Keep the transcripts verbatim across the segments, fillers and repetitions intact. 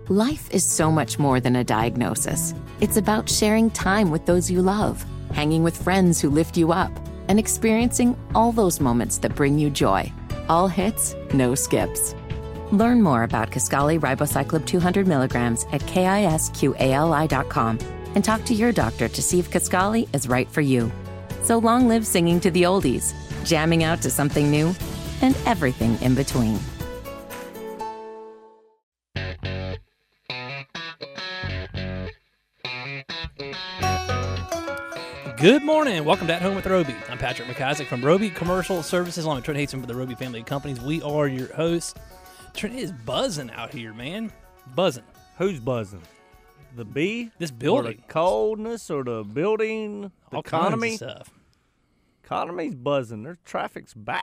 Life is so much more than a diagnosis. It's about sharing time with those you love, hanging with friends who lift you up, and experiencing all those moments that bring you joy. All hits, no skips. Learn more about Kisqali Ribociclib two hundred milligrams at kisqali dot com and talk to your doctor to see if Kisqali is right for you. So long live singing to the oldies, jamming out to something new, and everything in between. Good morning. Welcome to At Home with Roby. I'm Patrick McIsaac from Roby Commercial Services. I'm Trent Hasten for the Roby family of companies. We are your hosts. Trent is buzzing out here, man. Buzzing. Who's buzzing? The bee? This building. Or the coldness or the building? The All economy? kinds of stuff. Economy's buzzing. Their traffic's back.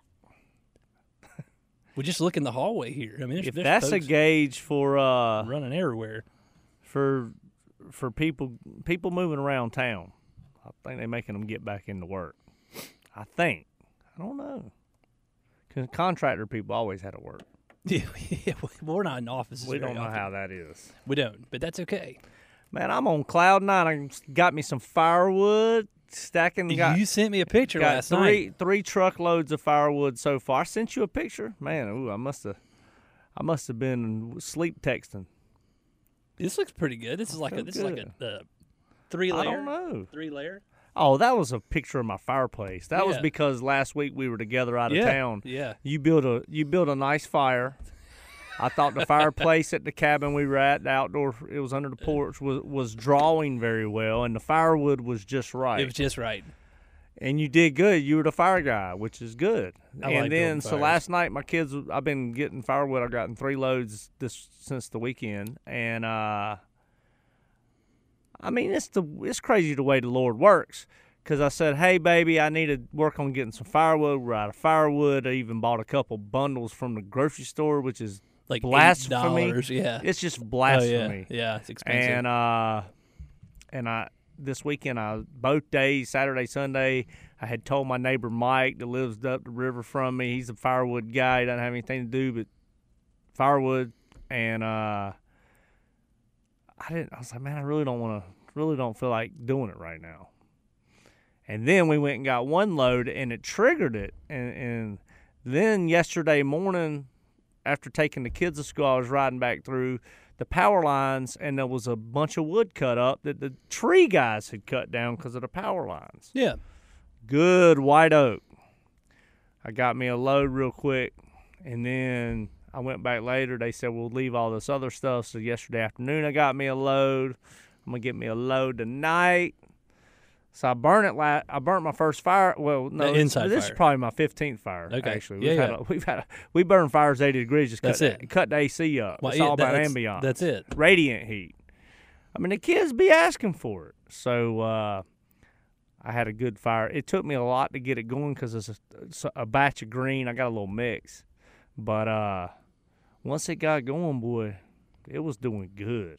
We just look in the hallway here. I mean, there's, If there's that's a folks gauge for uh running everywhere. for for people people moving around town, I think they're making them get back into work. I think. I don't know. 'Cause contractor people always had to work. Yeah, yeah, we're not in offices. We very don't know often. how that is. We don't, but that's okay. Man, I'm on cloud nine. I got me some firewood, stacking. Got, you sent me a picture got last three night. three truckloads of firewood so far. I sent you a picture, man. Ooh, I must have, I must have been sleep texting. This looks pretty good. This is like a feel this is like good. a, a three layer. I don't know. Three layer. Oh, that was a picture of my fireplace. That was Yeah. because last week we were together out of Yeah, town. yeah. You built a you built a nice fire. I thought the fireplace at the cabin we were at, the outdoor, it was under the porch, was was drawing very well, and the firewood was just right. It was just right. And you did good. You were the fire guy, which is good. I and like then, building so fires. last night, my kids, I've been getting firewood. I've gotten three loads this since the weekend, and uh, I mean, it's the it's crazy the way the Lord works. Because I said, hey, baby, I need to work on getting some firewood. We're out of firewood. I even bought a couple bundles from the grocery store, which is Like blasphemy. eight dollars, yeah. It's just Oh, blasphemy. yeah. Yeah, it's expensive. And uh, and I this weekend, I both days, Saturday, Sunday, I had told my neighbor Mike that lives up the river from me. He's a firewood guy. He doesn't have anything to do but firewood. And uh, I didn't. I was like, man, I really don't want to. Really don't feel like doing it right now. And then we went and got one load, and it triggered it. And, and then yesterday morning, after taking the kids to school, I was riding back through the power lines, and there was a bunch of wood cut up that the tree guys had cut down because of the power lines. yeah. Good white oak. I got me a load real quick, and then I went back later. They said, we'll leave all this other stuff. So yesterday afternoon, I got me a load. I'm going to get me a load tonight. So I burned it. La- I burnt my first fire. Well, no, The inside this fire. is probably my fifteenth fire. Okay. Actually, Yeah, we've had yeah. a, we've had a, we burn fires eighty degrees. Just That's cut it. cut the A C up. Well, it's yeah, all about that's- ambiance. that's it. Radiant heat. I mean, the kids be asking for it. So uh, I had a good fire. It took me a lot to get it going because it's, it's a batch of green. I got a little mix, but uh, once it got going, boy, it was doing good.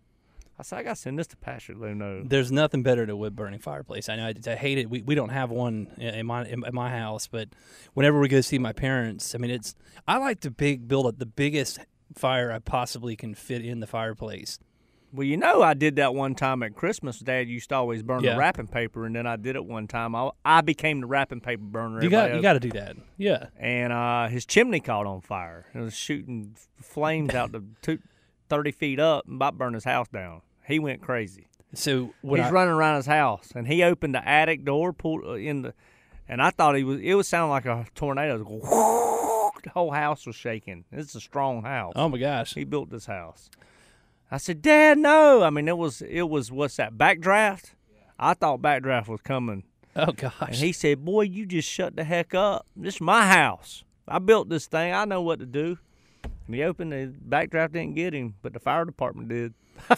I said, I got to send this to Patrick, let him know. There's nothing better than a wood burning fireplace. I know I, I hate it. We we don't have one in in my in my house, but whenever we go see my parents, I mean, it's I like to big build up the biggest fire I possibly can fit in the fireplace. Well, you know, I did that one time at Christmas. Dad used to always burn Yeah. the wrapping paper, and then I did it one time. I, I became the wrapping paper burner. You got Everybody you got to do that. Yeah. And uh, his chimney caught on fire. It was shooting flames out to two, thirty feet up and about burned his house down. He went crazy. So when He's I, running around his house, and he opened the attic door, pulled uh, in the, and I thought he was. It was sounding like a tornado. It was going, the whole house was shaking. It's a strong house. oh my gosh, He built this house. I said, Dad, no. I mean, it was it was what's that backdraft? I thought backdraft was coming. oh And gosh, he said, boy, you just shut the heck up. This is my house. I built this thing. I know what to do. And he opened the backdraft, didn't get him, but the fire department did.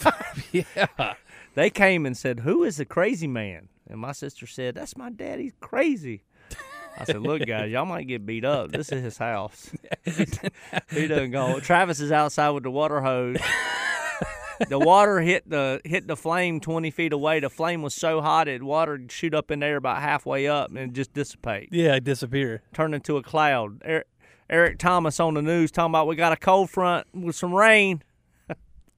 yeah. They came and said, who is the crazy man? And my sister said, that's my dad. He's crazy. I said, look, guys, y'all might get beat up. This is his house. He doesn't go. Travis is outside with the water hose. The water hit the hit the flame twenty feet away. The flame was so hot, it water would shoot up in there about halfway up and just dissipate. Yeah, disappear. Turn into a cloud. Eric, Eric Thomas on the news talking about we got a cold front with some rain.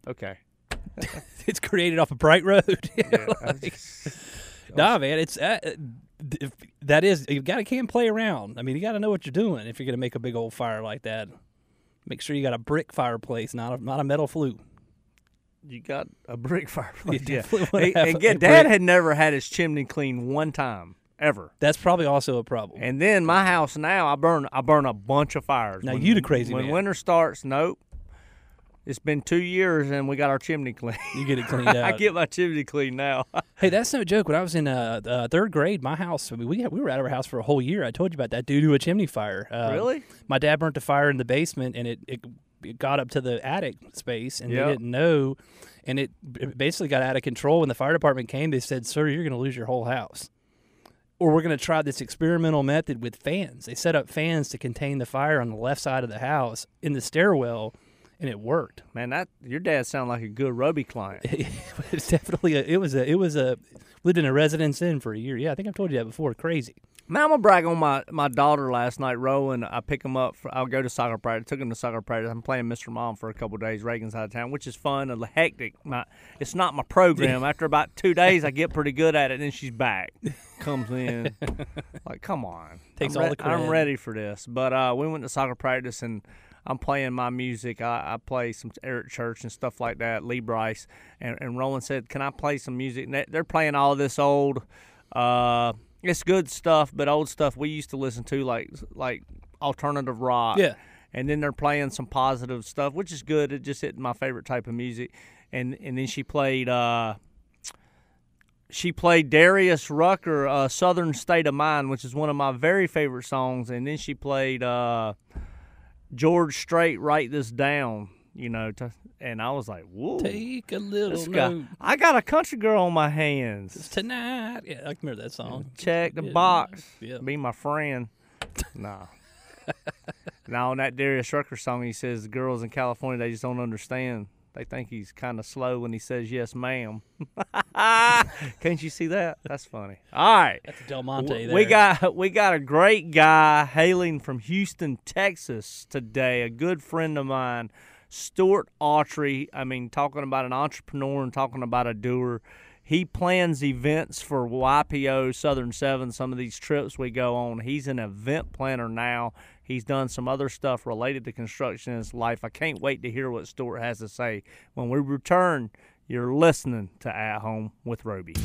Okay. It's created off a bright road. Yeah, like, nah, man, it's uh, if, that is you got to can't play around. I mean, you got to know what you're doing if you're gonna make a big old fire like that. Make sure you got a brick fireplace, not a not a metal flue. You got a brick fireplace. You Yeah. definitely wanna Hey, have and a get, Dad brick. had never had his chimney cleaned one time ever. That's probably also a problem. And then my house now, I burn I burn a bunch of fires. Now when, you the crazy when man. winter starts. Nope. It's been two years and we got our chimney cleaned. You get it cleaned out. I get my chimney cleaned now. Hey, that's no joke. When I was in uh, uh, third grade, my house, I mean, we had, we were out of our house for a whole year. I told you about that due to a chimney fire. Um, Really? My dad burnt a fire in the basement, and it, it, it got up to the attic space, and Yep. they didn't know, and it, it basically got out of control. When the fire department came, they said, "Sir, you're going to lose your whole house." Or we're going to try this experimental method with fans. They set up fans to contain the fire on the left side of the house in the stairwell, and it worked. Man, that your dad sounded like a good Roby client. It's definitely a, it was a it was a lived in a residence inn for a year. Yeah, I think I've told you that before. Crazy. Man, I'm gonna brag on my, my daughter last night, Rowan. I pick him up. For, I'll go to soccer practice. Took him to soccer practice. I'm playing Mister Mom for a couple of days. Reagan's out of town, which is fun and hectic. My, it's not my program. After about two days, I get pretty good at it. And then she's back, comes in, like, come on. Takes I'm all re- the credit. I'm ready for this. But uh, we went to soccer practice and I'm playing my music. I, I play some Eric Church and stuff like that. Lee Bryce and, and Roland said, "Can I play some music?" And they, they're playing all this old. Uh, It's good stuff, but old stuff we used to listen to, like like alternative rock. Yeah. And then they're playing some positive stuff, which is good. It just isn't my favorite type of music. And and then she played uh, she played Darius Rucker, uh, "Southern State of Mind," which is one of my very favorite songs. And then she played uh, George Strait, "Write This Down." You know, to, and I was like, "Whoa, Take a little this guy, note I got a country girl on my hands." tonight. Yeah, I can remember that song. Check the Yeah. box. Yeah. Be my friend. Nah. Now on that Darius Rucker song, he says the girls in California, they just don't understand. They think he's kind of slow when he says yes, ma'am. Can't you see that? That's funny. All right. That's Del Monte there. We got we got a great guy hailing from Houston, Texas today. A good friend of mine, Stuart Autry. I mean, talking about an entrepreneur and talking about a doer. He plans events for Y P O, Southern Seven, some of these trips we go on. He's an event planner now. He's done some other stuff related to construction in his life. I can't wait to hear what Stuart has to say. When we return, you're listening to At Home with Roby.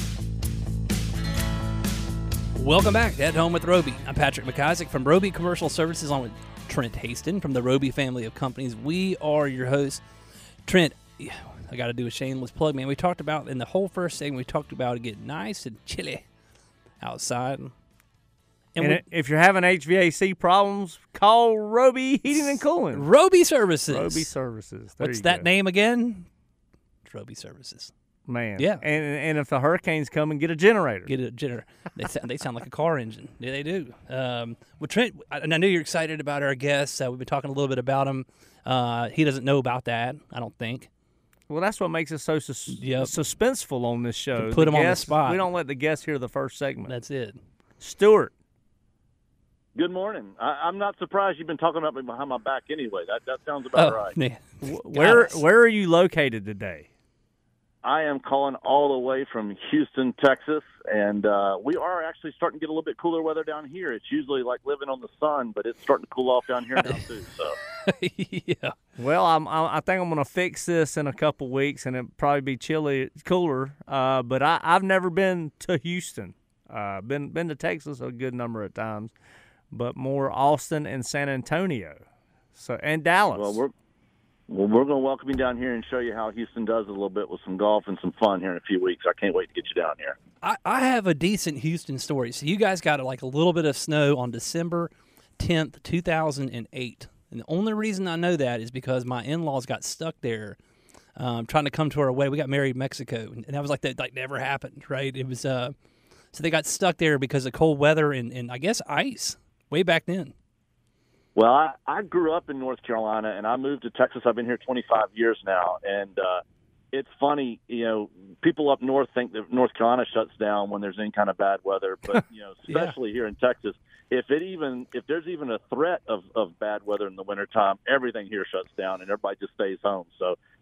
Welcome back to At Home with Roby. I'm Patrick McIsaac from Roby Commercial Services, along with Trent Haston from the Roby family of companies. We are your hosts. Trent, I got to do a shameless plug, man. We talked about, in the whole first segment, we talked about it getting nice and chilly outside. And, And we, if you're having H V A C problems, call Roby Heating and Cooling. Roby Services. Roby Services. There What's you that go. name again? It's Roby Services. Man. Yeah. And and if the hurricanes come, and get a generator. Get a generator. They sound, they sound like a car engine. Yeah, they do. Um, well, Trent, and I know you're excited about our guests. Uh, we've been talking a little bit about him. Uh, he doesn't know about that, I don't think. Well, that's what makes it so sus- Yep. suspenseful on this show. To put The him on the guests- spot. We don't let the guests hear the first segment. That's it. Stuart. Good morning. I, I'm not surprised you've been talking about me behind my back anyway. That that sounds about Oh, right. man. Wh- Where Dallas. where are you located today? I am calling all the way from Houston, Texas, and uh, we are actually starting to get a little bit cooler weather down here. It's usually like living on the sun, but it's starting to cool off down here now too. So Yeah. Well, I'm, I I think I'm going to fix this in a couple weeks, and it'll probably be chilly, cooler. Uh, but I, I've never been to Houston. Uh, been been to Texas a good number of times, but more Austin and San Antonio, so and Dallas. well, we're well, we're going to welcome you down here and show you how Houston does a little bit with some golf and some fun here in a few weeks. I can't wait to get you down here. I, I have a decent Houston story. So you guys got like a little bit of snow on December tenth, two thousand eight. And the only reason I know that is because my in-laws got stuck there um, trying to come to our wedding. We got married in Mexico, and that was like that like never happened, right? It was uh, so they got stuck there because of cold weather and, and I guess ice way back then. Well, I, I grew up in North Carolina, and I moved to Texas. I've been here twenty-five years now, and uh, it's funny, you know, people up north think that North Carolina shuts down when there's any kind of bad weather, but, you know, Yeah. especially here in Texas, if it even if there's even a threat of, of bad weather in the wintertime, everything here shuts down, and everybody just stays home. So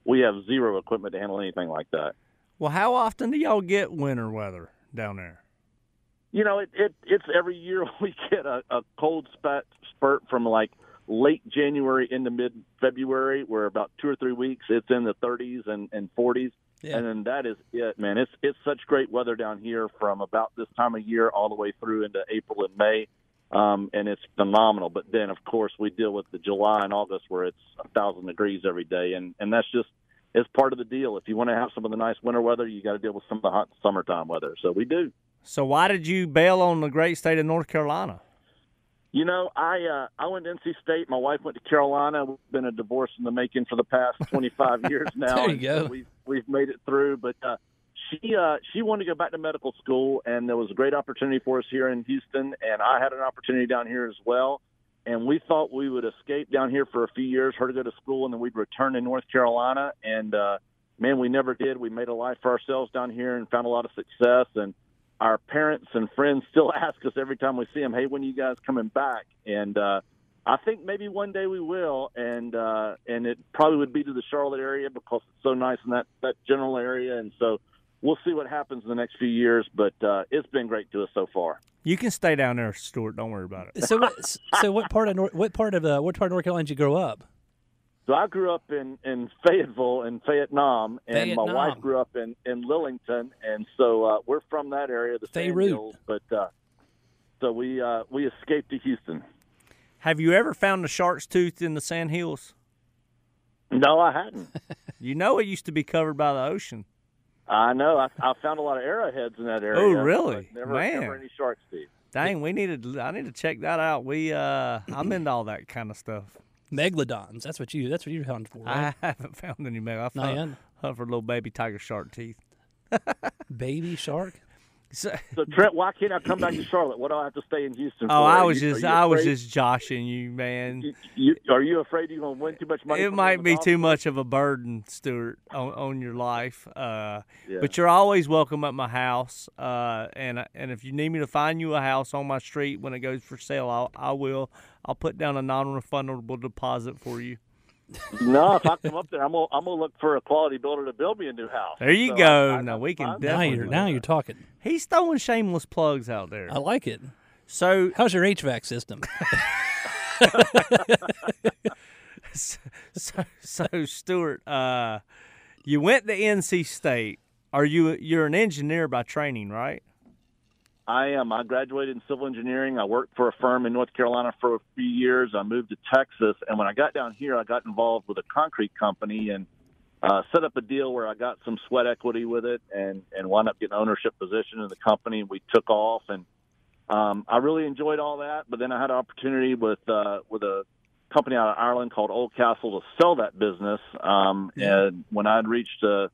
we have zero equipment to handle anything like that. Well, how often do y'all get winter weather down there? You know, it, it it's every year we get a, a cold spurt, spurt from like late January into mid-February, where about two or three weeks it's in the thirties and, and forties. Yeah. And then that is it, man. It's it's such great weather down here from about this time of year all the way through into April and May, um, and it's phenomenal. But then, of course, we deal with the July and August where it's one thousand degrees every day, and, and that's just it's part of the deal. If you want to have some of the nice winter weather, you got to deal with some of the hot summertime weather. So we do. So why did you bail on the great state of North Carolina? You know, I uh, I went to N C State. My wife went to Carolina. We've been a divorce in the making for the past twenty-five years now. There you go. So we've we've made it through. But uh, she uh, she wanted to go back to medical school, and there was a great opportunity for us here in Houston, and I had an opportunity down here as well. And we thought we would escape down here for a few years, her to go to school, and then we'd return to North Carolina. And uh, man, we never did. We made a life for ourselves down here and found a lot of success. And our parents and friends still ask us every time we see them, hey, when are you guys coming back? And uh, I think maybe one day we will, and uh, and it probably would be to the Charlotte area because it's so nice in that, that general area. And so we'll see what happens in the next few years, but uh, it's been great to us so far. You can stay down there, Stuart. Don't worry about it. So, what, so what part of North, what part of uh, what part of North Carolina did you grow up? So I grew up in, in Fayetteville and Vietnam, and Vietnam. my wife grew up in, in Lillington, and so uh, we're from that area, the Sand Hills. But uh, so we uh, we escaped to Houston. Have you ever found a shark's tooth in the Sand Hills? No, I hadn't. You know, it used to be covered by the ocean. I know. I, I found a lot of arrowheads in that area. Oh, really? Never, Man. never any shark's teeth. Dang, we needed. I need to check that out. We, uh, I'm into all that kind of stuff. Megalodons. That's what you. That's what you're hunting for, right? I haven't found any mega. I Not found, yet. hunt for little baby tiger shark teeth. Baby shark. So, So Trent, why can't I come back to Charlotte? What do I have to stay in Houston for? oh, I Are was you- just, are you I was afraid- just joshing you, man. You, you, are you afraid you're going to win too much money? It from might the be golf too course? much of a burden, Stuart, on, on your life. Uh, Yeah. But you're always welcome at my house. Uh, and and if you need me to find you a house on my street when it goes for sale, I'll, I will. I'll put down a non-refundable deposit for you. No, if I come up there, I'm gonna I'm gonna look for a quality builder to build me a new house. There you So go. I, I, now we can I'm- Now definitely. you're do now that. you're talking. He's throwing shameless plugs out there. I like it. So How's your H V A C system? so, so Stuart, uh, you went to N C State. Are you you're an engineer by training, right? I am. I graduated in civil engineering. I worked for a firm in North Carolina for a few years. I moved to Texas, and when I got down here, I got involved with a concrete company and uh, set up a deal where I got some sweat equity with it, and and wound up getting an ownership position in the company. We took off, and um, I really enjoyed all that. But then I had an opportunity with uh, with a company out of Ireland called Oldcastle to sell that business. Um, Yeah. And when I had reached uh,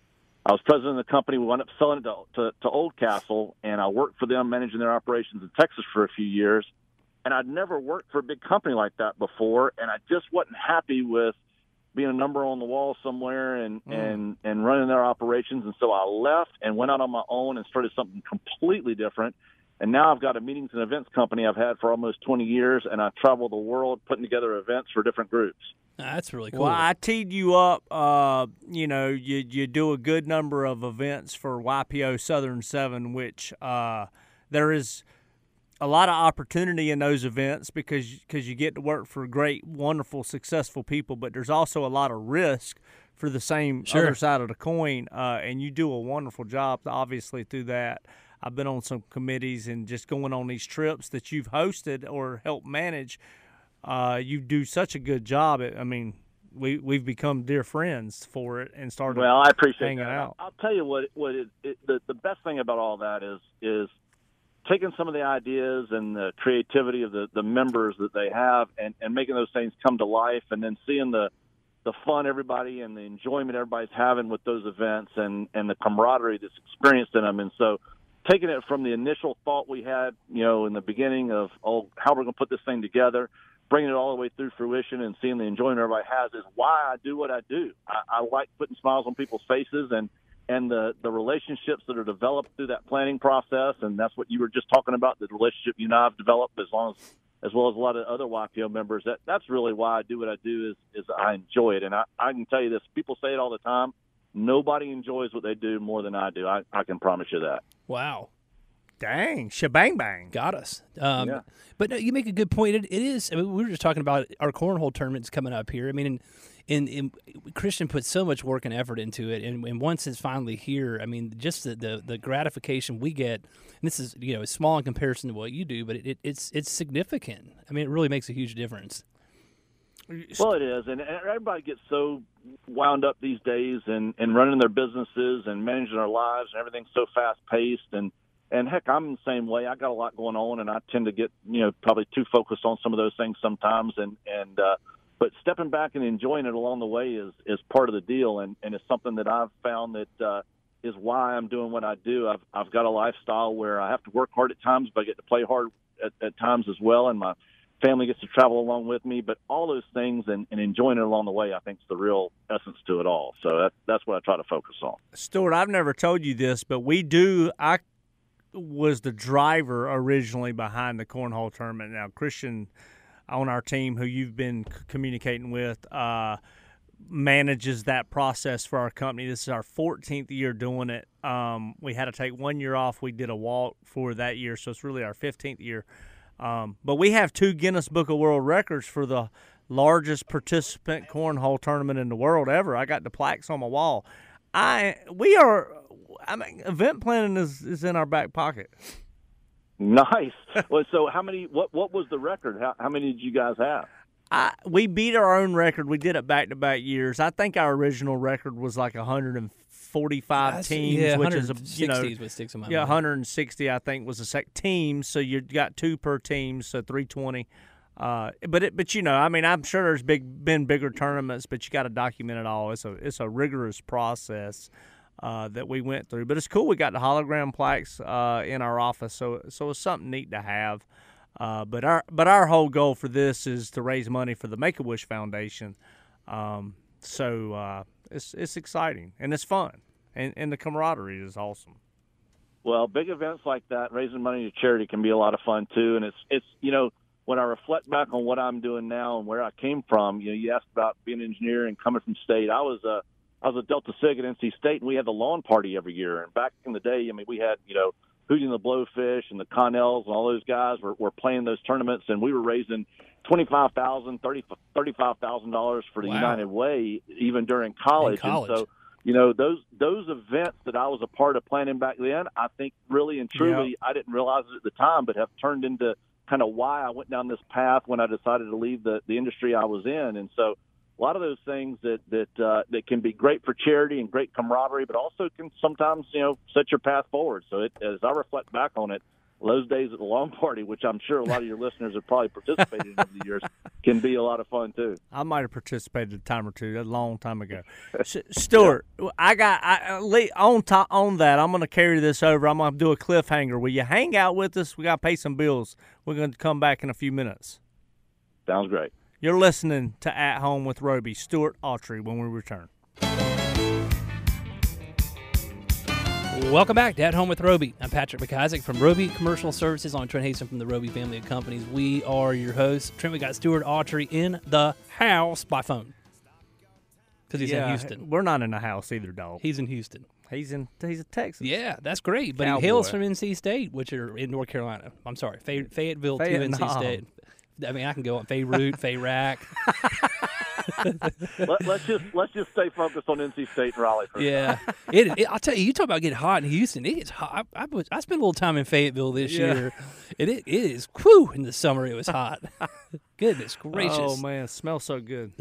I was president of the company. We wound up selling it to, to, to Oldcastle, and I worked for them managing their operations in Texas for a few years. And I'd never worked for a big company like that before, and I just wasn't happy with being a number on the wall somewhere and, Mm. and, and running their operations. And so I left and went out on my own and started something completely different. And now I've got a meetings and events company I've had for almost twenty years, and I travel the world putting together events for different groups. That's really cool. Well, I teed you up. Uh, you know, you you do a good number of events for Y P O Southern Seven, which uh, there is a lot of opportunity in those events because because you get to work for great, wonderful, successful people. But there's also a lot of risk for the same Sure. other side of the coin, uh, and you do a wonderful job, obviously, through that. I've been on some committees and just going on these trips that you've hosted or helped manage. Uh, you do such a good job. At, I mean, we we've become dear friends for it and started. Well, I appreciate hanging that. out. I'll tell you what. What it, it, the the best thing about all that is is taking some of the ideas and the creativity of the, the members that they have and, and making those things come to life, and then seeing the the fun everybody and the enjoyment everybody's having with those events and and the camaraderie that's experienced in them. And so, taking it from the initial thought we had, you know, in the beginning of oh how we're going to put this thing together, bringing it all the way through fruition and seeing the enjoyment everybody has is why I do what I do. I, I like putting smiles on people's faces and, and the, the relationships that are developed through that planning process. And that's what you were just talking about, the relationship you and I have developed as long as as well as a lot of other Y P O members. That that's really why I do what I do is is I enjoy it. And I, I can tell you this, people say it all the time. Nobody enjoys what they do more than I do. I, I can promise you that. Wow. Dang, shebang bang. Got us. Um, Yeah. But no, you make a good point. It, it is. I mean, we were just talking about our cornhole tournaments coming up here. I mean, and, and, and Christian put so much work and effort into it. And, and once it's finally here, I mean, just the, the, the gratification we get, and this is, you know, small in comparison to what you do, but it, it, it's it's significant. I mean, it really makes a huge difference. Well, it is. And everybody gets so wound up these days and, and running their businesses and managing their lives, and everything's so fast-paced. And And, heck, I'm the same way. I got a lot going on, and I tend to get, you know, probably too focused on some of those things sometimes. And, and uh, but stepping back and enjoying it along the way is, is part of the deal, and, and it's something that I've found that uh, is why I'm doing what I do. I've, I've got a lifestyle where I have to work hard at times, but I get to play hard at, at times as well, and my family gets to travel along with me. But all those things and, and enjoying it along the way, I think, is the real essence to it all. So that, that's what I try to focus on. Stuart, I've never told you this, but we do – I. was the driver originally behind the cornhole tournament. Now, Christian on our team, who you've been c- communicating with, uh, manages that process for our company. This is our fourteenth year doing it. Um, we had to take one year off. We did a walk for that year, so it's really our fifteenth year. Um, but we have two Guinness Book of World Records for the largest participant cornhole tournament in the world ever. I got the plaques on my wall. I we are. I mean, event planning is, is in our back pocket. Nice. Well, so how many? What what was the record? How how many did you guys have? I we beat our own record. We did it back to back years. I think our original record was like one hundred forty-five That's, teams, yeah, which is a you know what sticks in my yeah mind. one hundred sixty. I think was a sec team. So you got two per team, so three twenty. Uh, but it, but you know, I mean, I'm sure there's big been bigger tournaments, but you got to document it all. It's a it's a rigorous process. Uh, that we went through, but it's cool. We got the hologram plaques uh, in our office, so so it's something neat to have. Uh, but our but our whole goal for this is to raise money for the Make-A-Wish Foundation. Um, so uh, it's it's exciting and it's fun, and and the camaraderie is awesome. Well, big events like that, raising money to charity, can be a lot of fun too. And it's it's you know, when I reflect back on what I'm doing now and where I came from, you know, you asked about being an engineer and coming from state. I was a I was a Delta Sig at N C State, and we had the lawn party every year. And back in the day, I mean, we had, you know, Hootie and the Blowfish and the Connells and all those guys were, were playing those tournaments, and we were raising twenty-five thousand dollars, thirty-five thousand dollars for the Wow. United Way, even during college. In college. And so, you know, those those events that I was a part of planning back then, I think really and truly, Yep. I didn't realize it at the time, but have turned into kind of why I went down this path when I decided to leave the, the industry I was in. And so, a lot of those things that that uh, that can be great for charity and great camaraderie, but also can sometimes, you know, set your path forward. So it, as I reflect back on it, those days at the lawn party, which I'm sure a lot of your listeners have probably participated in over the years, can be a lot of fun too. I might have participated a time or two a long time ago. S- Stuart, I got I, on top on that. I'm going to carry this over. I'm going to do a cliffhanger. Will you hang out with us? We got to pay some bills. We're going to come back in a few minutes. Sounds great. You're listening to At Home with Roby. Stuart Autry when we return. Welcome back to At Home with Roby. I'm Patrick McIsaac from Roby Commercial Services on Trent Hasten from the Roby family of companies. We are your hosts. Trent, we got Stuart Autry in the house by phone because he's in Houston. We're not in the house either, dog. He's in Houston. He's in he's in Texas. Yeah, that's great. But Cowboy. he hails from N C State, which are in North Carolina. I'm sorry, Fay- Fayetteville to N C Vietnam. State. I mean, I can go on Fayrute, Fayrac. Let, let's just let's just stay focused on N C State and Raleigh. For Yeah, it, it, I'll tell you. You talk about getting hot in Houston. It gets hot. I, I, was, I spent a little time in Fayetteville this Yeah. year, and it, it is. Whew, in the summer, it was hot. Goodness gracious. Oh man, it smells so good.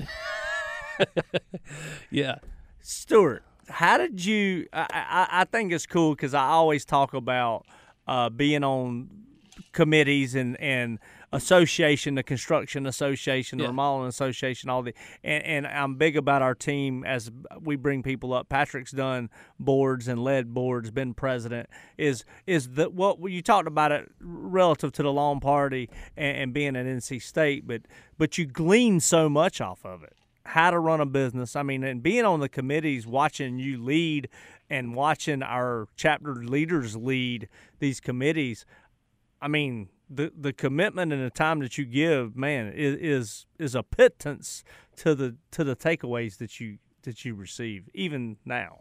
Yeah. Stuart, how did you? I I, I think it's cool because I always talk about uh, being on committees and and. association, the construction association, the Yeah. remodeling association, all the, and, and I'm big about our team as we bring people up. Patrick's done boards and led boards, been president. Is is the what you talked about it relative to the lawn party and, and being at N C State, but but you glean so much off of it. How to run a business. I mean, and being on the committees, watching you lead, and watching our chapter leaders lead these committees. I mean. the the commitment and the time that you give, man, is is, is a pittance to the to the takeaways that you that you receive even now.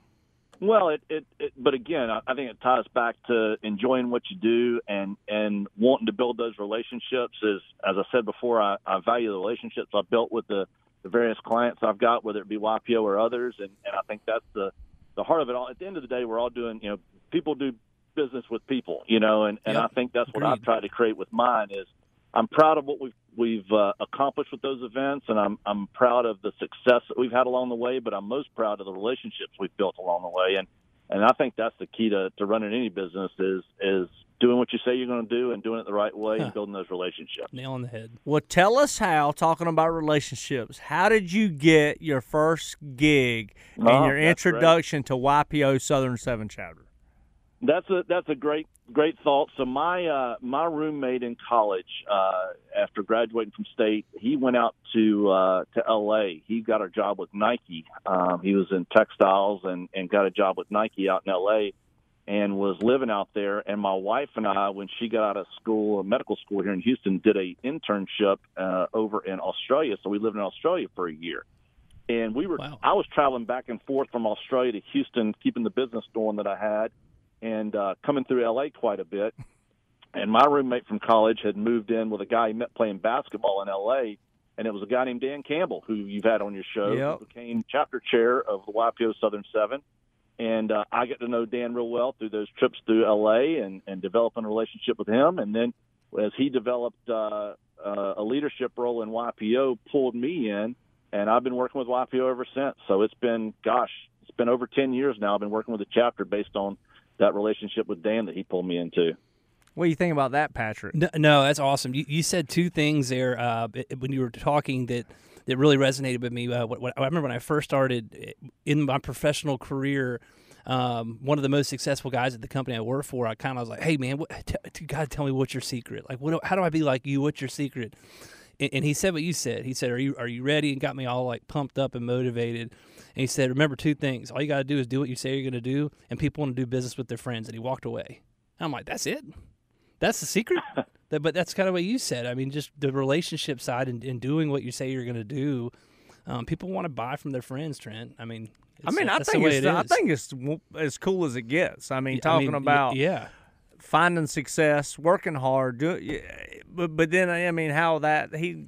Well, it, it, it but again, I, I think it ties back to enjoying what you do and, and wanting to build those relationships. Is, as I said before, I, I value the relationships I've built with the, the various clients I've got, whether it be Y P O or others, and, and I think that's the, the heart of it all. At the end of the day, we're all doing, you know, people do business with people, you know, and, and yep. I think that's what Agreed. I've tried to create with mine is I'm proud of what we've we've uh, accomplished with those events, and I'm I'm proud of the success that we've had along the way. But I'm most proud of the relationships we've built along the way, and and I think that's the key to, to running any business is is doing what you say you're going to do and doing it the right way huh. and building those relationships. Nail on the head. Well, tell us how. Talking about relationships, how did you get your first gig and oh, your introduction great. to Y P O Southern Seven Chapter? That's a that's a great great thought. So my uh, my roommate in college, uh, after graduating from state, he went out to uh, to L A. He got a job with Nike. Um, he was in textiles and, and got a job with Nike out in L A and was living out there. And my wife and I, when she got out of school, medical school here in Houston, did a internship uh, over in Australia. So we lived in Australia for a year. And we were wow. I was traveling back and forth from Australia to Houston, keeping the business going that I had. And uh, coming through L A quite a bit. And my roommate from college had moved in with a guy he met playing basketball in L A, and it was a guy named Dan Campbell, who you've had on your show, yep. who became chapter chair of the Y P O Southern Seven. And uh, I got to know Dan real well through those trips through L A and, and developing a relationship with him. And then as he developed uh, uh, a leadership role in Y P O, pulled me in, and I've been working with Y P O ever since. So it's been, gosh, it's been over ten years now. I've been working with the chapter based on that relationship with Dan that he pulled me into. What do you think about that, Patrick? No, no that's awesome. You, you said two things there uh, when you were talking that, that really resonated with me. Uh, what, what, I remember when I first started in my professional career, um, one of the most successful guys at the company I work for, I kind of was like, hey, man, what, t- God, tell me what's your secret? Like, what? How do I be like you? What's your secret? And, and he said what you said. He said, are you are you ready? And got me all like pumped up and motivated. And he said, remember two things. All you got to do is do what you say you're going to do, and people want to do business with their friends. And he walked away. And I'm like, that's it? That's the secret? that, but that's kind of what you said. I mean, just the relationship side and, and doing what you say you're going to do. Um, people want to buy from their friends, Trent. I mean, I mean, uh, I think it it's I think it's as cool as it gets. I mean, talking I mean, about yeah. finding success, working hard, do, but but then I mean, how that he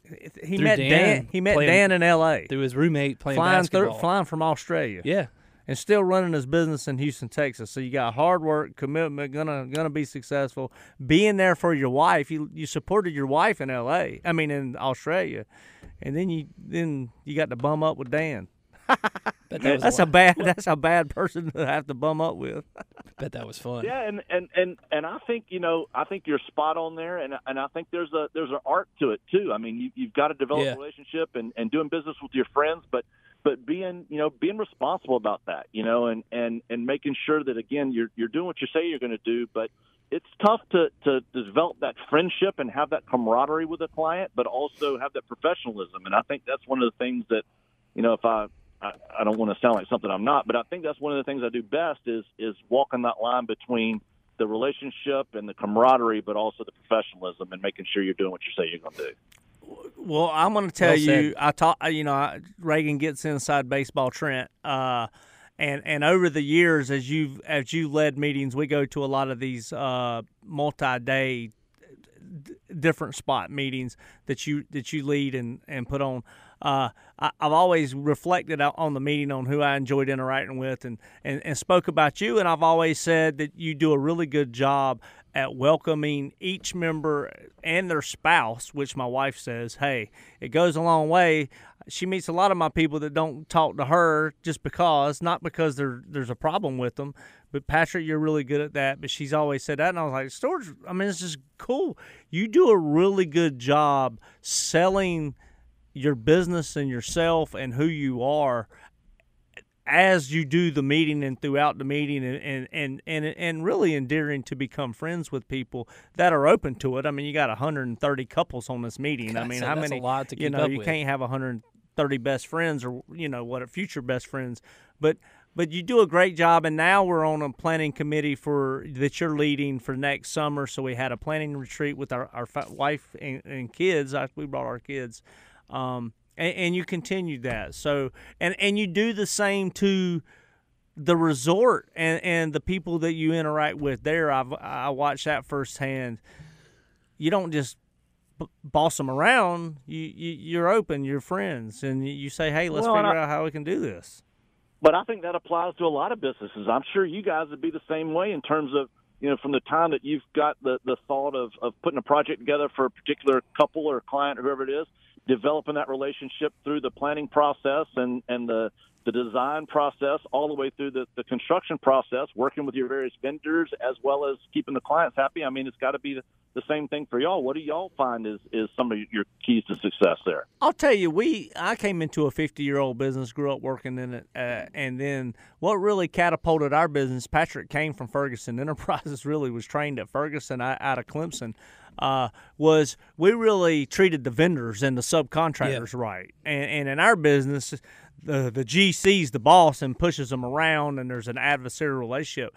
he Through met Dan, Dan, he met playing, Dan in L A through his roommate playing flying basketball, through, flying from Australia, yeah, and still running his business in Houston, Texas. So you got hard work, commitment, gonna gonna be successful. Being there for your wife, you you supported your wife in L A. I mean in Australia, and then you then you got to bum up with Dan. Bet that was that's a, a bad. That's a bad person to have to bum up with. bet that was fun. Yeah, and, and, and, and I think you know I think you're spot on there, and and I think there's a there's an art to it too. I mean, you, you've got to develop yeah. a relationship and, and doing business with your friends, but but being you know being responsible about that, you know, and, and, and making sure that again you're you're doing what you say you're going to do, but it's tough to, to develop that friendship and have that camaraderie with a client, but also have that professionalism, and I think that's one of the things that you know if I. I, I don't want to sound like something I'm not, but I think that's one of the things I do best is is walking that line between the relationship and the camaraderie, but also the professionalism and making sure you're doing what you say you're going to do. Well, I'm going to tell Well you, said. I talk, you know, I, Reagan gets inside baseball, Trent, uh, and and over the years, as you've as you led meetings, we go to a lot of these uh, multi-day, d- different spot meetings that you that you lead and, and put on. Uh, I, I've always reflected on the meeting on who I enjoyed interacting with and, and, and spoke about you, and I've always said that you do a really good job at welcoming each member and their spouse, which my wife says, hey, it goes a long way. She meets a lot of my people that don't talk to her just because, not because there, there's a problem with them, but Patrick, you're really good at that. But she's always said that, and I was like, Storage, I mean, it's just cool. You do a really good job selling your business and yourself and who you are as you do the meeting and throughout the meeting and, and, and, and, and really endearing to become friends with people that are open to it. I mean, you got one hundred thirty couples on this meeting. God, I mean, so how that's many, a lot to keep you know, up you with. can't have one hundred thirty best friends or, you know, what, future best friends. But but you do a great job. And now we're on a planning committee for that you're leading for next summer. So we had a planning retreat with our, our wife and, and kids. I, we brought our kids, um, and, and you continued that. So and and you do the same to the resort and, and the people that you interact with there. I've I watched that firsthand. You don't just b- boss them around. You, you you're open. You're friends, and you say, "Hey, let's Well, figure I, out how we can do this." But I think that applies to a lot of businesses. I'm sure you guys would be the same way in terms of, you know, from the time that you've got the, the thought of, of putting a project together for a particular couple or client or whoever it is, developing that relationship through the planning process and, and the, the design process all the way through the, the construction process, working with your various vendors as well as keeping the clients happy. I mean, it's got to be the, the same thing for y'all. What do y'all find is, is some of your keys to success there? I'll tell you, we I came into a fifty-year-old business, grew up working in it, uh, and then what really catapulted our business, Patrick came from Ferguson Enterprises, really was trained at Ferguson out of Clemson, uh, was we really treated the vendors and the subcontractors yeah. right. And, and in our business, the, the G C's the boss and pushes them around, and there's an adversarial relationship.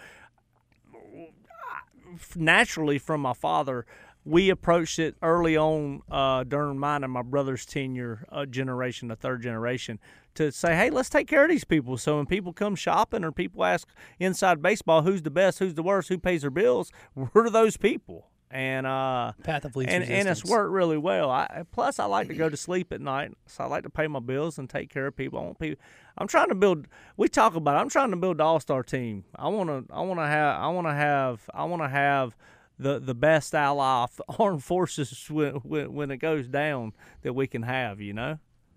Naturally, from my father, we approached it early on uh, during mine and my brother's tenure uh, generation, the third generation, to say, hey, let's take care of these people. So when people come shopping or people ask inside baseball, who's the best, who's the worst, who pays their bills, we're those people. And uh, path of least and, resistance. and it's worked really well. I, plus, I like to go to sleep at night, so I like to pay my bills and take care of people. I want people. I'm trying to build. We talk about it. I'm trying to build the all-star team. I want to. I want to have. I want to have. I want to have the the best ally of the armed forces when, when when it goes down that we can have. You know.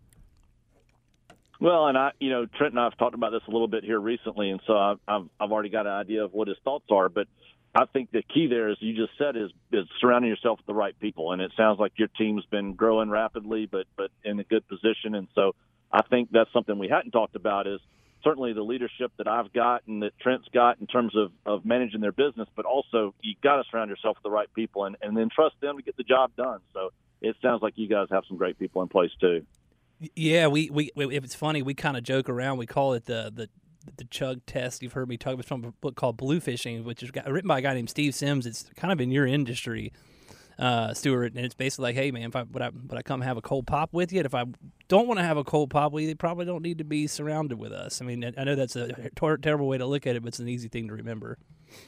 Well, and I, you know, Trent and I have talked about this a little bit here recently, and so I've I've, I've already got an idea of what his thoughts are, but. I think the key there, as you just said, is, is surrounding yourself with the right people. And it sounds like your team's been growing rapidly, but but in a good position. And so I think that's something we hadn't talked about is certainly the leadership that I've got and that Trent's got in terms of, of managing their business, but also you got to surround yourself with the right people and, and then trust them to get the job done. So it sounds like you guys have some great people in place too. Yeah, we, we, we if it's funny, we kind of joke around. We call it the the the chug test. You've heard me talk about from a book called Blue Fishing, which is written by a guy named Steve Sims. It's kind of in your industry, uh, Stuart, and it's basically like, hey, man, if I would I, would I come have a cold pop with you? And if I don't want to have a cold pop with you, they probably don't need to be surrounded with us. I mean, I know that's a ter- terrible way to look at it, but it's an easy thing to remember.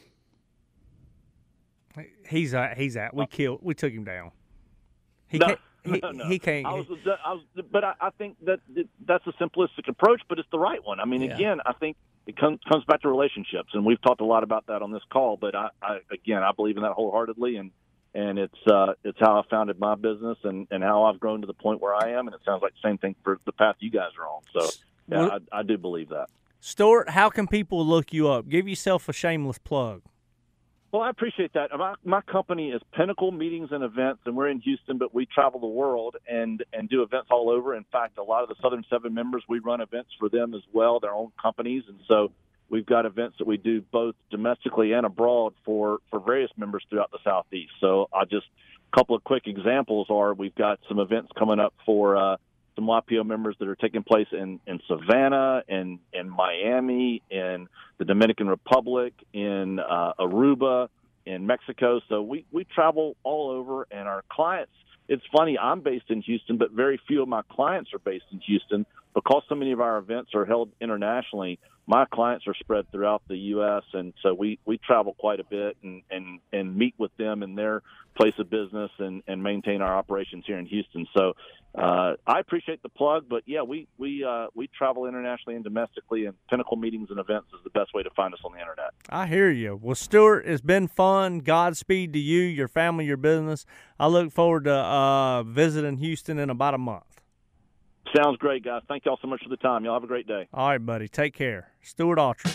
He's at, he's at. We killed. We took him down. He no, can't. He, no, no. he can't. I was, I was, but I, I think that that's a simplistic approach, but it's the right one. I mean, yeah. again, I think it comes comes back to relationships, and we've talked a lot about that on this call. But I, I again, I believe in that wholeheartedly, and and it's uh, it's how I founded my business, and, and how I've grown to the point where I am. And it sounds like the same thing for the path you guys are on. So yeah, well, I, I do believe that. Stuart, how can people look you up? Give yourself a shameless plug. Well, I appreciate that. My, my company is Pinnacle Meetings and Events, and we're in Houston, but we travel the world and, and do events all over. In fact, a lot of the Southern Seven members, we run events for them as well, their own companies. And so we've got events that we do both domestically and abroad for, for various members throughout the Southeast. So I just a couple of quick examples are we've got some events coming up for uh, some Y P O members that are taking place in, in Savannah, in, in Miami, in the Dominican Republic, in uh, Aruba, in Mexico. So we, we travel all over, and our clients, it's funny, I'm based in Houston, but very few of my clients are based in Houston. Because so many of our events are held internationally, my clients are spread throughout the U S, and so we, we travel quite a bit and, and, and meet with them in their place of business and, and maintain our operations here in Houston. So uh, I appreciate the plug, but, yeah, we we uh, we travel internationally and domestically, and Pinnacle Meetings and Events is the best way to find us on the Internet. I hear you. Well, Stuart, it's been fun. Godspeed to you, your family, your business. I look forward to uh, visiting Houston in about a month. Sounds great, guys. Thank y'all so much for the time. Y'all have a great day. All right, buddy. Take care. Stuart Autry.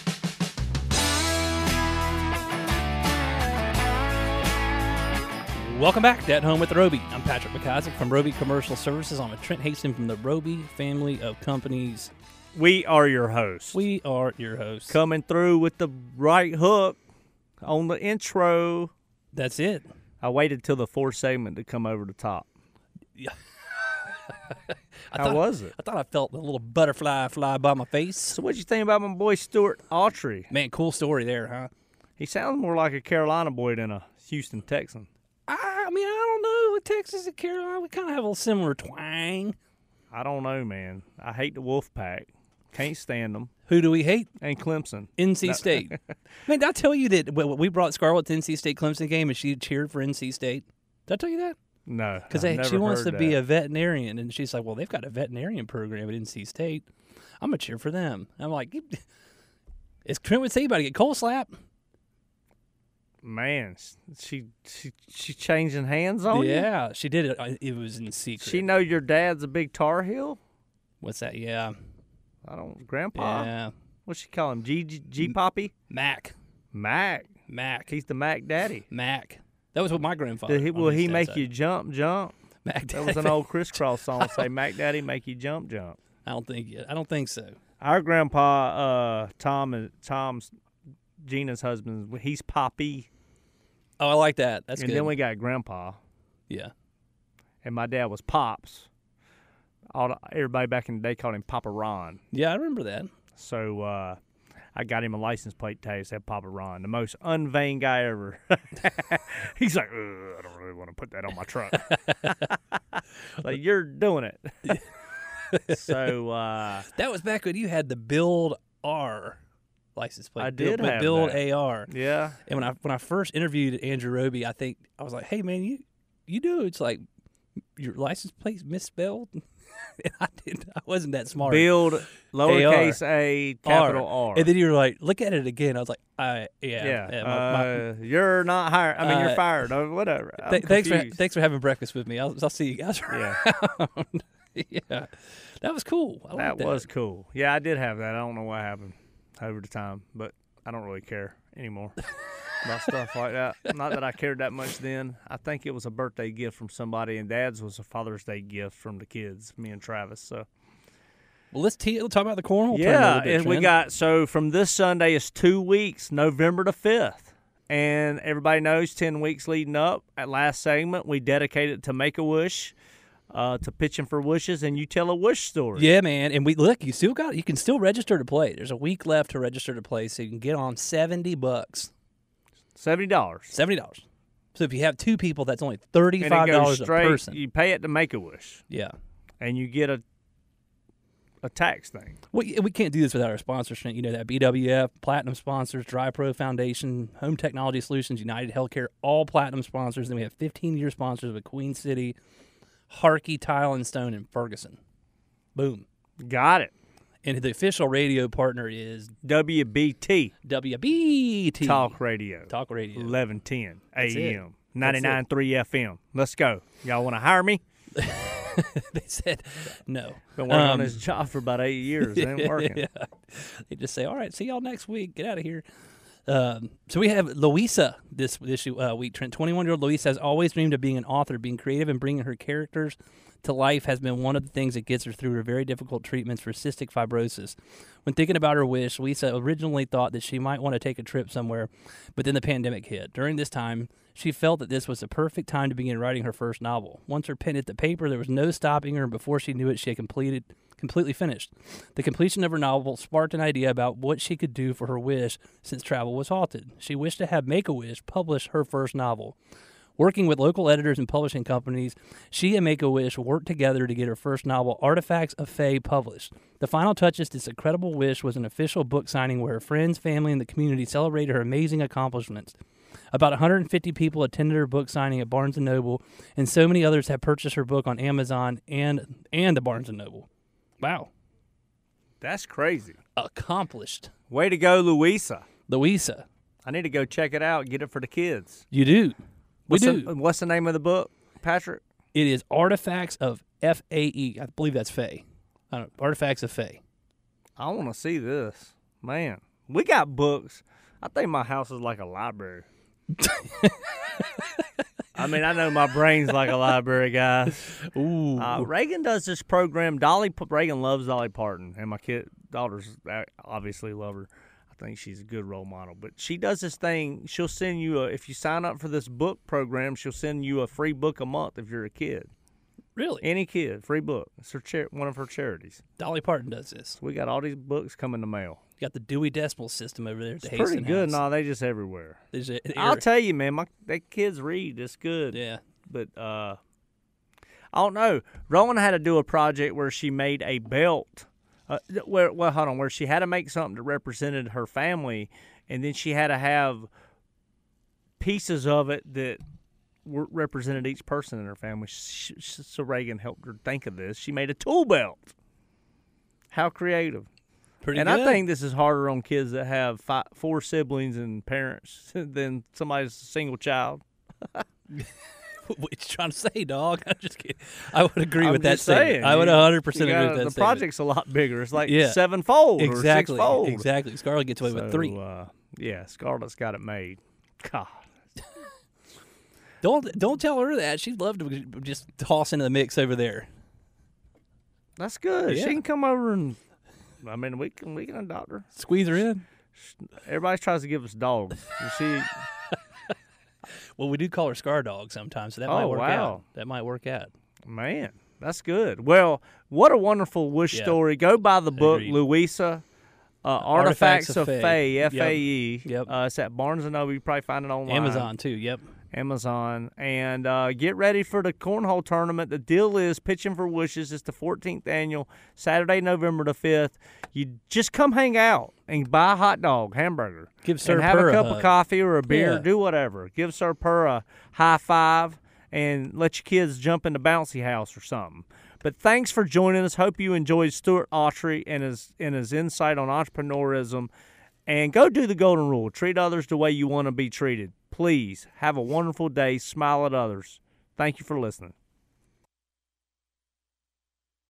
Welcome back to At Home with Roby. I'm Patrick McIsaac from Roby Commercial Services. I'm with Trent Hastings from the Roby family of companies. We are your hosts. We are your hosts. Coming through with the right hook on the intro. That's it. I waited till the fourth segment to come over the top. Yeah. I How thought, was it? I thought I felt a little butterfly fly by my face. So what'd you think about my boy Stuart Autry? Man, cool story there, huh? He sounds more like a Carolina boy than a Houston Texan. I, I mean, I don't know. Texas and Carolina, we kind of have a little similar twang. I don't know, man. I hate the Wolfpack. Can't stand them. Who do we hate? And Clemson. N C State. Man, did I tell you that when we brought Scarlett to N C State Clemson game and she cheered for N C State? Did I tell you that? No, Because she wants to that. be a veterinarian, and she's like, well, they've got a veterinarian program at N C State. I'm going to cheer for them. I'm like, as Trent would say, about to get cold slap. Man, she she she changing hands on you? Yeah, she did it. It was in secret. She know your dad's a big Tar Heel? What's that? Yeah. I don't, Grandpa? Yeah. What's she call him? G, G, G Poppy? Mac. Mac. Mac. He's the Mac Daddy. Mac. That was what my grandfather. Did he, on will his he dad's make side. you jump, jump? Mac That was an old crisscross song. Say, Mac Daddy make you jump, jump. I don't think yet. I don't think so. Our grandpa, uh, Tom, and Tom's Gina's husband, he's Poppy. Oh, I like that. That's and good. then we got Grandpa, yeah. and my dad was Pops. All the, everybody back in the day called him Papa Ron. Yeah, I remember that. So uh, I got him a license plate today that said Papa Ron, the most unvain guy ever. He's like, I don't really want to put that on my truck. Like, you're doing it. So uh, That was back when you had the Build R license plate. I did Build, have Build that. A R. yeah, And when I when I first interviewed Andrew Roby, I think I was like, "Hey man, you you do it's like your license plate's misspelled." And I didn't. I wasn't that smart. build lowercase a, capital R. And then you were like, "Look at it again." I was like, "I yeah, yeah, yeah, my- my- uh, you're not hired. I mean, you're Uh, fired. Or whatever. I'm Th- thanks for confused. thanks for having breakfast with me. I'll, I'll see you guys Yeah. around. Yeah, that was cool. I That like was cool. Yeah, I did have that. I don't know what happened over the time, but I don't really care anymore about stuff like that. Not that I cared that much then. I think it was a birthday gift from somebody, and Dad's was a Father's Day gift from the kids, me and Travis. So Well, let's, te- let's talk about the cornhole tournament. a yeah, little bit, and we Trent. got so from this Sunday is two weeks, November the fifth. And everybody knows ten weeks leading up, at last segment, we dedicated to Make-A-Wish, uh, to pitching for wishes, and you tell a wish story. Yeah, man, and we look. You still got. You can still register to play. There's a week left to register to play, so you can get on seventy bucks, seventy dollars. seventy dollars. So if you have two people, that's only And thirty-five it goes dollars a straight, person. you pay it to Make-A-Wish, Yeah. and you get a a tax thing. We, we can't do this without our sponsors. You know that B W F, Platinum sponsors, Dry Pro Foundation, Home Technology Solutions, United Healthcare, all Platinum sponsors. Then we have fifteen-year sponsors with Queen City, Harkey, Tile and Stone, and Ferguson. Boom. Got it. And the official radio partner is W B T W B T. Talk Radio. Talk Radio. eleven ten That's it. A M. ninety-nine point three F M. Let's go. Y'all want to hire me? They said no. Been working on Um, this job for about eight years. It ain't working. Yeah. They just say, all right, see y'all next week. Get out of here. Um, so we have Louisa this this uh, week. Trent, twenty-one-year-old Louisa has always dreamed of being an author. Being creative and bringing her characters to life has been one of the things that gets her through her very difficult treatments for cystic fibrosis. When thinking about her wish, Louisa originally thought that she might want to take a trip somewhere, but then the pandemic hit. During this time, she felt that this was the perfect time to begin writing her first novel. Once her pen hit the paper, there was no stopping her, and before she knew it, she had completed completely finished. The completion of her novel sparked an idea about what she could do for her wish since travel was halted. She wished to have Make-A-Wish publish her first novel. Working with local editors and publishing companies, she and Make-A-Wish worked together to get her first novel, Artifacts of Fae, published. The final touches to this incredible wish was an official book signing where her friends, family, and the community celebrated her amazing accomplishments. About one hundred fifty people attended her book signing at Barnes and Noble, and so many others have purchased her book on Amazon and and the Barnes and Noble. Wow. That's crazy. Accomplished. Way to go, Louisa. Louisa. I need to go check it out, get it for the kids. You do. We What's do. The, what's the name of the book, Patrick? It is Artifacts of F A E. I believe that's Fae. I don't know. Artifacts of Fae. I want to see this. Man, we got books. I think my house is like a library. I mean, I know my brain's like a library, guys. Ooh. Uh, Reagan does this program. Dolly Reagan loves Dolly Parton, and my kid daughters obviously love her. I think she's a good role model. But she does this thing. She'll send you a if you sign up for this book program, she'll send you a free book a month if you're a kid. Really? Any kid, free book. It's her char- one of her charities. Dolly Parton does this. We got all these books coming in the mail. You got the Dewey Decimal System over there at the It's pretty Haston good. House. No, they just everywhere. There's a- I'll tell you, man, my they kids read. It's good. Yeah. But uh, I don't know. Rowan had to do a project where she made a belt. Uh, where well, hold on, where she had to make something that represented her family, and then she had to have pieces of it that were, represented each person in her family. She, she, so Reagan helped her think of this. She made a tool belt. How creative! Pretty and good. I think this is harder on kids that have five, four siblings and parents than somebody's a single child. What you trying to say, dog? I'm just kidding. I would agree I'm with that just saying, statement. I would you- one hundred percent you agree gotta- with that The statement. project's a lot bigger. It's like Yeah. sevenfold Exactly. or sixfold. Exactly. Scarlett gets away So, with three. Uh, yeah, Scarlett's got it made. God. Don't don't tell her that. She'd love to just toss into the mix over there. That's good. Yeah. She can come over and, I mean, we can we can adopt her. Squeeze her in. Everybody tries to give us dogs. And she, Well, we do call her Scar Dog sometimes, so that Oh, might work wow. out. That might work out. man, that's good. Well, what a wonderful Wish Yeah. story. Go buy the book, Agreed. Louisa. Uh, Artifacts Artifacts, of of Fae. Fae, F A Yep. E. Yep. Uh, it's at Barnes and Noble. You probably find it online. Amazon too. Yep. Amazon. And uh, get ready for the cornhole tournament. The deal is Pitching for Wishes. It's the fourteenth annual, Saturday, November the fifth. You just come hang out and buy a hot dog, hamburger. Give Sir and have Purr a a cup hug. of coffee or a beer. Yeah. Do whatever. Give Sir Purr a high five and let your kids jump in the bouncy house or something. But thanks for joining us. Hope you enjoyed Stuart Autry and his, and his insight on entrepreneurism. And go do the golden rule. Treat others the way you want to be treated. Please have a wonderful day. Smile at others. Thank you for listening.